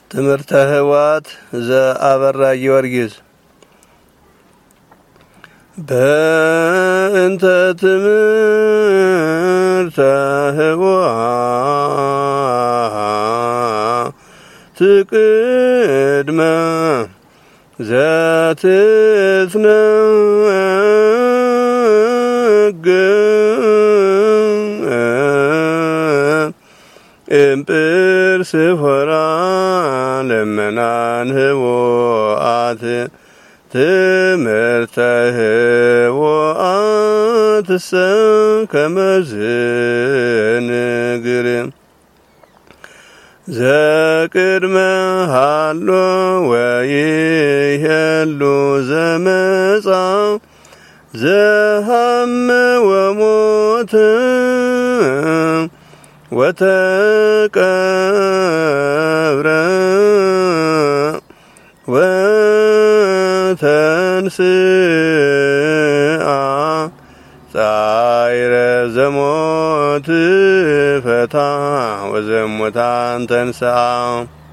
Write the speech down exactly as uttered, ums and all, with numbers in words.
ትምህርተ ህዋት ዘአበራ ጊዮርጊስ በእንተ ትምህርተ ህዋት ቅድመ ዘትትነግር እምጵርስፎራ ለመናን ህዋት ትምህርተ ህዋት ከመዝ ንግር ዘቅድመ ሃሎ ወይሄሉ ዘመጻ ዘሃመ ወሞት ወተቀብረ ወተንስአ ጻይረ ዘሞት ፈታ ወዘሙታን ተንስአ